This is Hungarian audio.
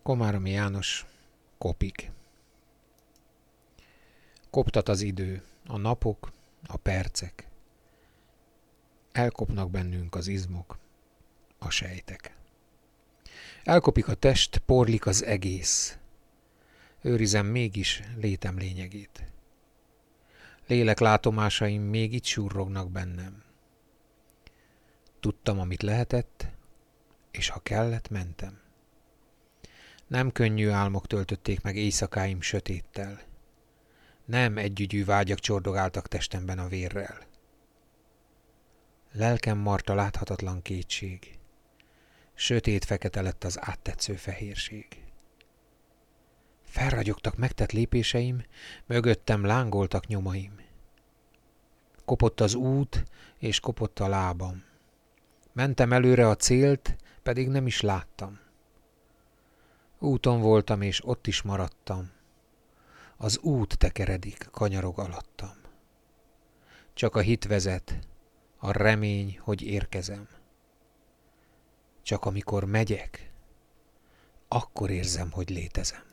Komáromi János, Kopik. Koptat az idő, a napok, a percek. Elkopnak bennünk az izmok, a sejtek. Elkopik a test, porlik az egész. Őrizem mégis létem lényegét. Lélek látomásaim még itt surrognak bennem. Tudtam, amit lehetett, és ha kellett, mentem. Nem könnyű álmok töltötték meg éjszakáim sötéttel. Nem együgyű vágyak csordogáltak testemben a vérrel. Lelkem marta láthatatlan kétség. Sötét-fekete lett az áttetsző fehérség. Felragyogtak megtett lépéseim, mögöttem lángoltak nyomaim. Kopott az út, és kopott a lábam. Mentem előre a célt, pedig nem is láttam. Úton voltam, és ott is maradtam. Az út tekeredik, kanyarog alattam. Csak a hit vezet, a remény, hogy érkezem. Csak amikor megyek, akkor érzem, hogy létezem.